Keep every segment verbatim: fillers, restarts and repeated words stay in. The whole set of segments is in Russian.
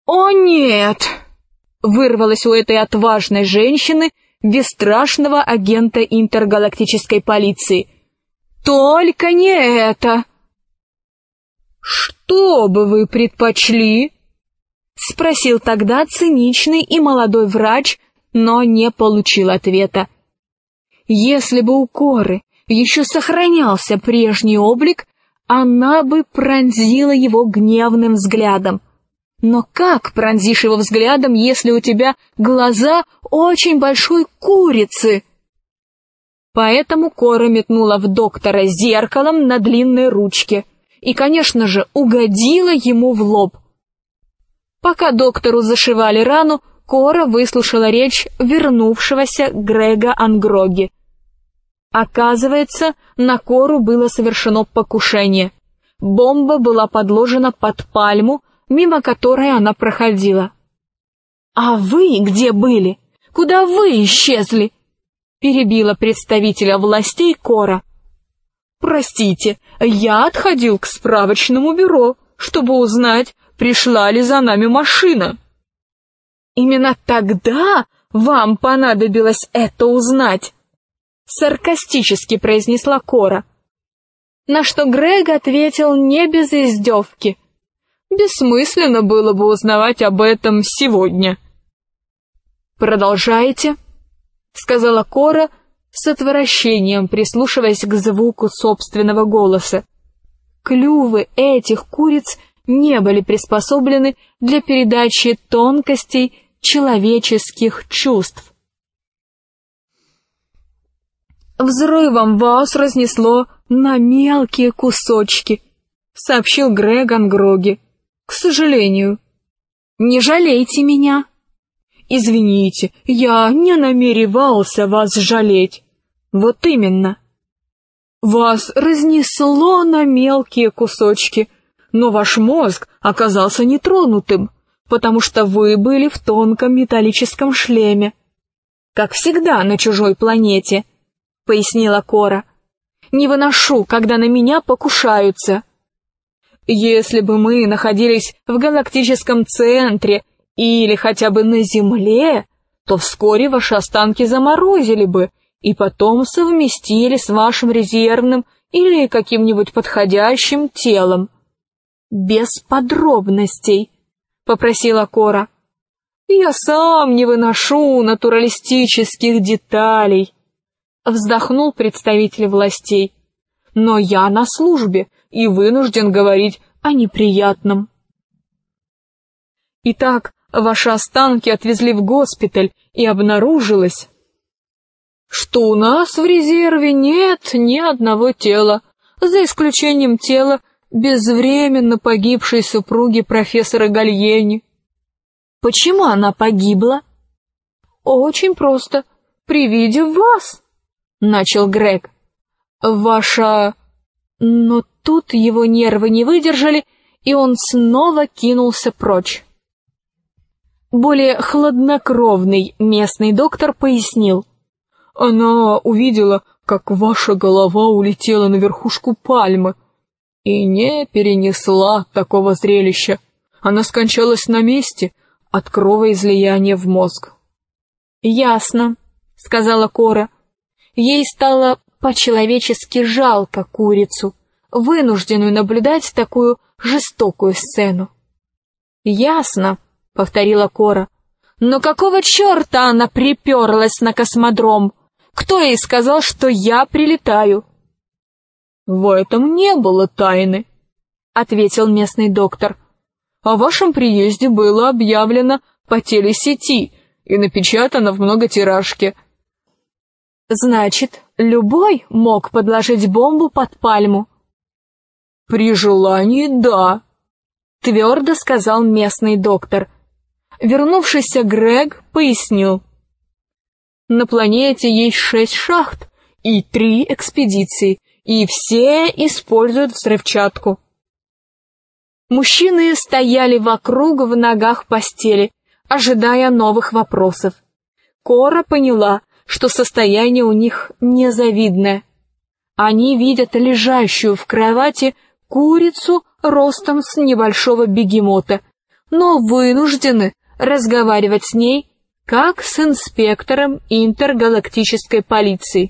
«О, нет!» — вырвалось у этой отважной женщины, бесстрашного агента интергалактической полиции. «Только не это!» «Что бы вы предпочли?» — спросил тогда циничный и молодой врач, но не получил ответа. Если бы у Коры еще сохранялся прежний облик, она бы пронзила его гневным взглядом. Но как пронзишь его взглядом, если у тебя глаза очень большой курицы? Поэтому Кора метнула в доктора зеркалом на длинной ручке и, конечно же, угодила ему в лоб. Пока доктору зашивали рану, Кора выслушала речь вернувшегося Грега Ангроги. Оказывается, на Кору было совершено покушение. Бомба была подложена под пальму, мимо которой она проходила. «А вы где были? Куда вы исчезли?» — перебила представителя властей Кора. «Простите, я отходил к справочному бюро, чтобы узнать, пришла ли за нами машина». «Именно тогда вам понадобилось это узнать?» — саркастически произнесла Кора. На что Грег ответил не без издевки. «Бессмысленно было бы узнавать об этом сегодня». «Продолжайте», — сказала Кора с отвращением, прислушиваясь к звуку собственного голоса. Клювы этих куриц не были приспособлены для передачи тонкостей человеческих чувств. «Взрывом вас разнесло на мелкие кусочки», — сообщил Грег Ангроги. «К сожалению». «Не жалейте меня». «Извините, я не намеревался вас жалеть». «Вот именно». «Вас разнесло на мелкие кусочки, но ваш мозг оказался нетронутым, потому что вы были в тонком металлическом шлеме. Как всегда на чужой планете», — пояснила Кора. «Не выношу, когда на меня покушаются». «Если бы мы находились в галактическом центре или хотя бы на Земле, то вскоре ваши останки заморозили бы и потом совместили с вашим резервным или каким-нибудь подходящим телом». «Без подробностей», — попросила Кора. «Я сам не выношу натуралистических деталей», — вздохнул представитель властей. «Но я на службе и вынужден говорить о неприятном». «Итак, ваши останки отвезли в госпиталь, и обнаружилось, что у нас в резерве нет ни одного тела, за исключением тела безвременно погибшей супруги профессора Гальени». «Почему она погибла?» «Очень просто. При виде вас», — начал Грег. «Ваша...» Но тут его нервы не выдержали, и он снова кинулся прочь. Более хладнокровный местный доктор пояснил. «Она увидела, как ваша голова улетела на верхушку пальмы, и не перенесла такого зрелища. Она скончалась на месте от кровоизлияния в мозг». «Ясно», — сказала Кора. Ей стало по-человечески жалко курицу, вынужденную наблюдать такую жестокую сцену. «Ясно», — повторила Кора. «Но какого черта она приперлась на космодром? Кто ей сказал, что я прилетаю?» «В этом не было тайны», — ответил местный доктор. «О вашем приезде было объявлено по телесети и напечатано в многотиражке». «Значит, любой мог подложить бомбу под пальму?» «При желании, да», — твердо сказал местный доктор. Вернувшийся Грег пояснил. «На планете есть шесть шахт и три экспедиции, и все используют взрывчатку». Мужчины стояли вокруг в ногах постели, ожидая новых вопросов. Кора поняла, что состояние у них незавидное. Они видят лежащую в кровати курицу ростом с небольшого бегемота, но вынуждены разговаривать с ней как с инспектором интергалактической полиции.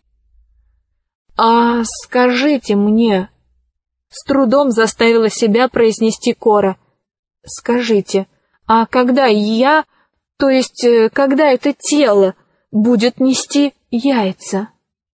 «А скажите мне...» — с трудом заставила себя произнести Кора. «Скажите, а когда я, то есть когда это тело, будет нести яйца?»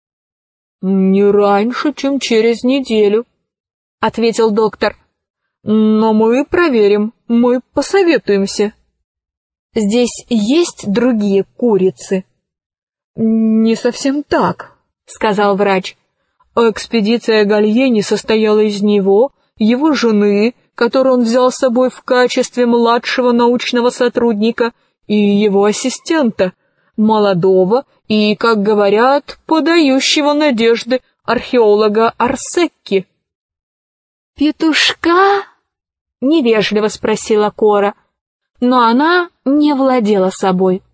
«Не раньше, чем через неделю», — ответил доктор. «Но мы проверим, мы посоветуемся». «Здесь есть другие курицы?» «Не совсем так», — сказал врач. «Экспедиция Гальени состояла из него, его жены, которую он взял с собой в качестве младшего научного сотрудника, и его ассистента, молодого и, как говорят, подающего надежды археолога Арсекки». «Петушка?» — невежливо спросила Кора, но она не владела собой.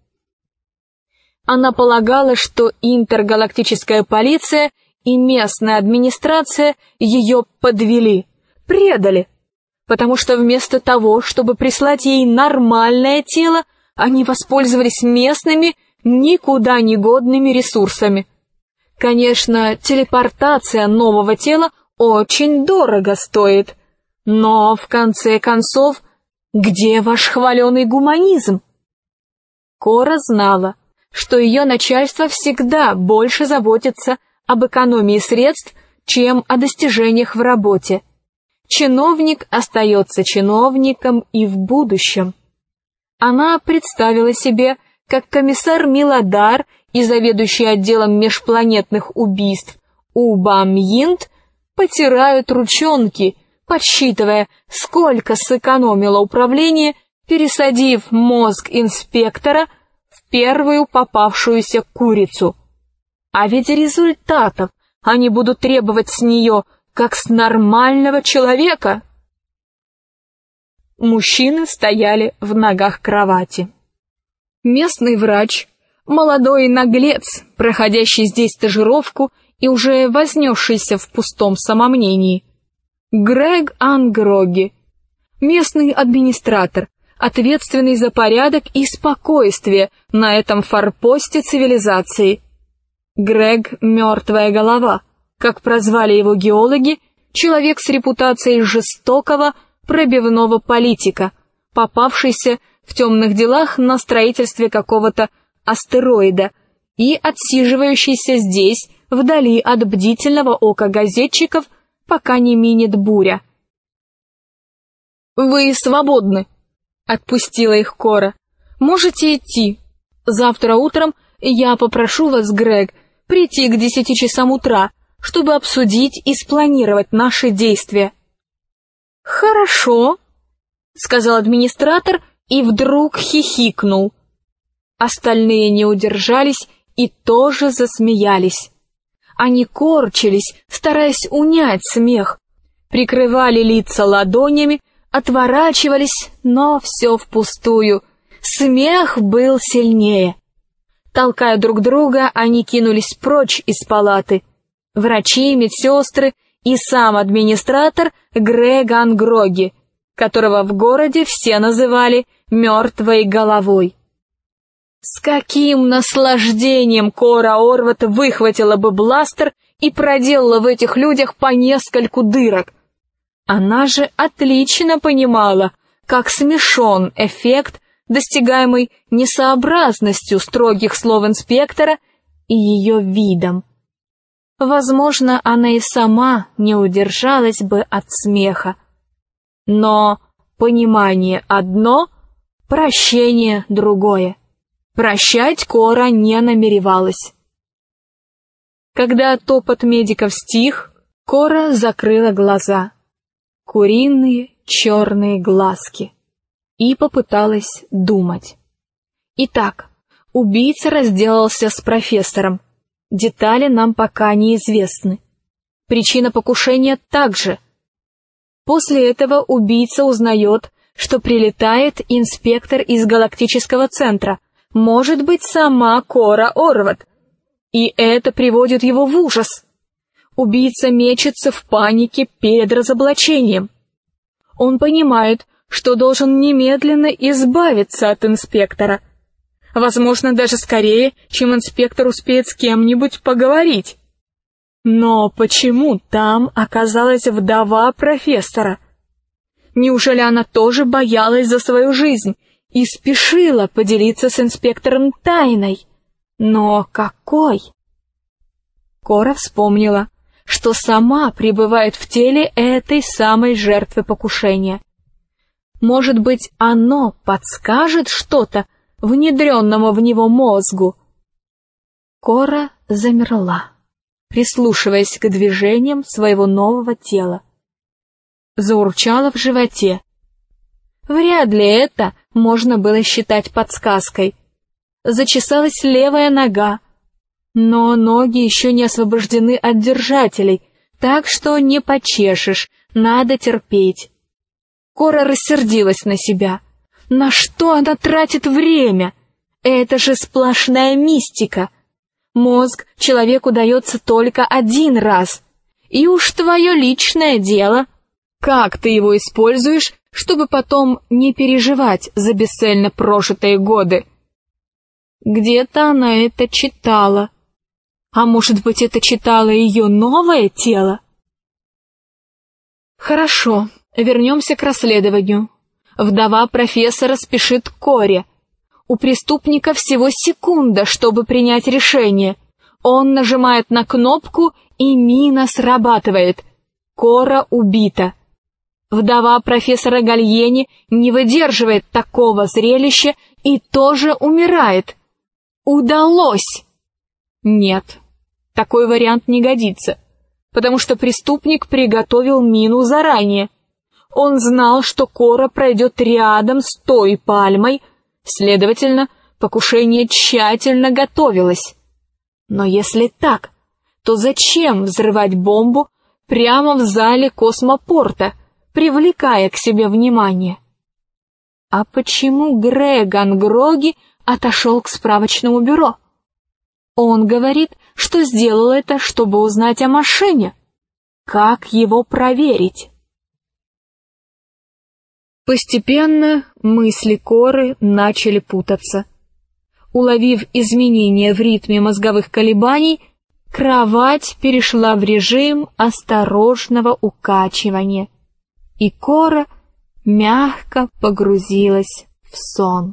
Она полагала, что интергалактическая полиция и местная администрация ее подвели, предали, потому что вместо того, чтобы прислать ей нормальное тело, они воспользовались местными, никуда не годными ресурсами. Конечно, телепортация нового тела очень дорого стоит, но, в конце концов, где ваш хваленый гуманизм? Кора знала, что ее начальство всегда больше заботится об экономии средств, чем о достижениях в работе. Чиновник остается чиновником и в будущем. Она представила себе, как комиссар Миладар и заведующий отделом межпланетных убийств Уба Мьинт потирают ручонки, подсчитывая, сколько сэкономило управление, пересадив мозг инспектора в первую попавшуюся курицу. А ведь результатов они будут требовать с нее, как с нормального человека. Мужчины стояли в ногах кровати. Местный врач, молодой наглец, проходящий здесь стажировку и уже вознесшийся в пустом самомнении, Грег Ангроги, местный администратор, ответственный за порядок и спокойствие на этом форпосте цивилизации. Грег «Мертвая голова», как прозвали его геологи, человек с репутацией жестокого, пробивного политика, попавшийся в темных делах на строительстве какого-то астероида и отсиживающийся здесь, вдали от бдительного ока газетчиков, пока не минет буря. «Вы свободны», — отпустила их Кора. «Можете идти. Завтра утром я попрошу вас, Грег, прийти к десяти часам утра, чтобы обсудить и спланировать наши действия». «Хорошо», — сказал администратор и вдруг хихикнул. Остальные не удержались и тоже засмеялись. Они корчились, стараясь унять смех, прикрывали лица ладонями, отворачивались, но все впустую. Смех был сильнее. Толкая друг друга, они кинулись прочь из палаты. Врачи, медсестры и сам администратор Грег Ангроги, которого в городе все называли «мертвой головой». С каким наслаждением Кора Орват выхватила бы бластер и проделала в этих людях по нескольку дырок. Она же отлично понимала, как смешон эффект, достигаемый несообразностью строгих слов инспектора и ее видом. Возможно, она и сама не удержалась бы от смеха. Но понимание одно, прощение другое. Прощать Кора не намеревалась. Когда топот медиков стих, Кора закрыла глаза, куриные черные глазки, и попыталась думать. Итак, убийца разделался с профессором. Детали нам пока неизвестны. Причина покушения также. После этого убийца узнает, что прилетает инспектор из галактического центра, может быть, сама Кора Орват, и это приводит его в ужас. Убийца мечется в панике перед разоблачением. Он понимает, что должен немедленно избавиться от инспектора. Возможно, даже скорее, чем инспектор успеет с кем-нибудь поговорить. Но почему там оказалась вдова профессора? Неужели она тоже боялась за свою жизнь и спешила поделиться с инспектором тайной? Но какой? Кора вспомнила, что сама пребывает в теле этой самой жертвы покушения. Может быть, оно подскажет что-то внедренному в него мозгу? Кора замерла, прислушиваясь к движениям своего нового тела. Заурчала в животе. Вряд ли это можно было считать подсказкой. Зачесалась левая нога, но ноги еще не освобождены от держателей, так что не почешешь, надо терпеть. Кора рассердилась на себя. На что она тратит время? Это же сплошная мистика. Мозг человеку дается только один раз, и уж твое личное дело, как ты его используешь, чтобы потом не переживать за бесцельно прожитые годы. Где-то она это читала. А может быть, это читало ее новое тело? Хорошо, вернемся к расследованию. Вдова профессора спешит к Коре. У преступника всего секунда, чтобы принять решение. Он нажимает на кнопку, и мина срабатывает. Кора убита. Вдова профессора Гальени не выдерживает такого зрелища и тоже умирает. Удалось! Нет, такой вариант не годится, потому что преступник приготовил мину заранее. Он знал, что Кора пройдет рядом с той пальмой, следовательно, покушение тщательно готовилось. Но если так, то зачем взрывать бомбу прямо в зале космопорта, привлекая к себе внимание? А почему Греган Гроги отошел к справочному бюро? Он говорит, что сделал это, чтобы узнать о машине. Как его проверить? Постепенно мысли Коры начали путаться. Уловив изменения в ритме мозговых колебаний, кровать перешла в режим осторожного укачивания, и Кора мягко погрузилась в сон.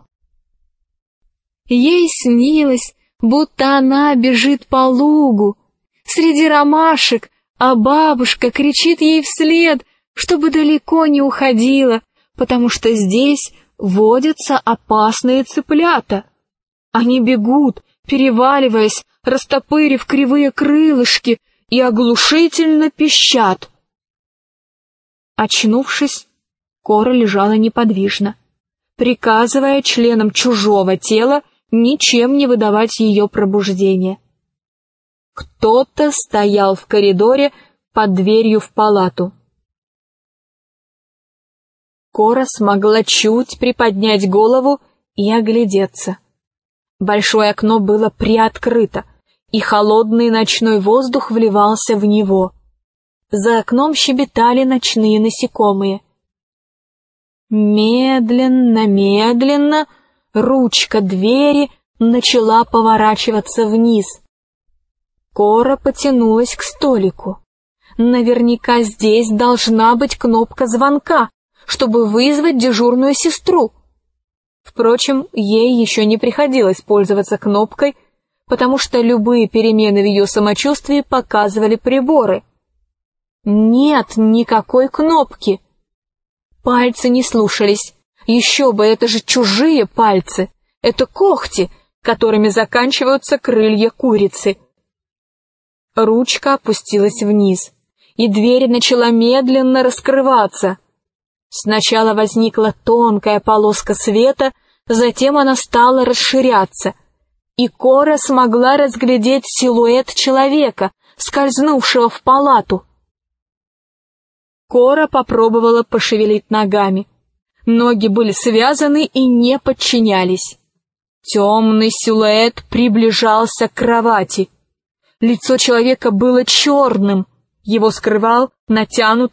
Ей снилось, будто она бежит по лугу среди ромашек, а бабушка кричит ей вслед, чтобы далеко не уходила, потому что здесь водятся опасные цыплята. Они бегут, переваливаясь, растопырив кривые крылышки, и оглушительно пищат. Очнувшись, Кора лежала неподвижно, приказывая членам чужого тела ничем не выдавать ее пробуждение. Кто-то стоял в коридоре под дверью в палату. Кора смогла чуть приподнять голову и оглядеться. Большое окно было приоткрыто, и холодный ночной воздух вливался в него. За окном щебетали ночные насекомые. Медленно, медленно ручка двери начала поворачиваться вниз. Кора потянулась к столику. Наверняка здесь должна быть кнопка звонка, чтобы вызвать дежурную сестру. Впрочем, ей еще не приходилось пользоваться кнопкой, потому что любые перемены в ее самочувствии показывали приборы. Нет никакой кнопки. Пальцы не слушались. Еще бы, это же чужие пальцы. Это когти, которыми заканчиваются крылья курицы. Ручка опустилась вниз, и дверь начала медленно раскрываться. Сначала возникла тонкая полоска света, затем она стала расширяться, и Кора смогла разглядеть силуэт человека, скользнувшего в палату. Кора попробовала пошевелить ногами. Ноги были связаны и не подчинялись. Темный силуэт приближался к кровати. Лицо человека было черным, его скрывал натянутый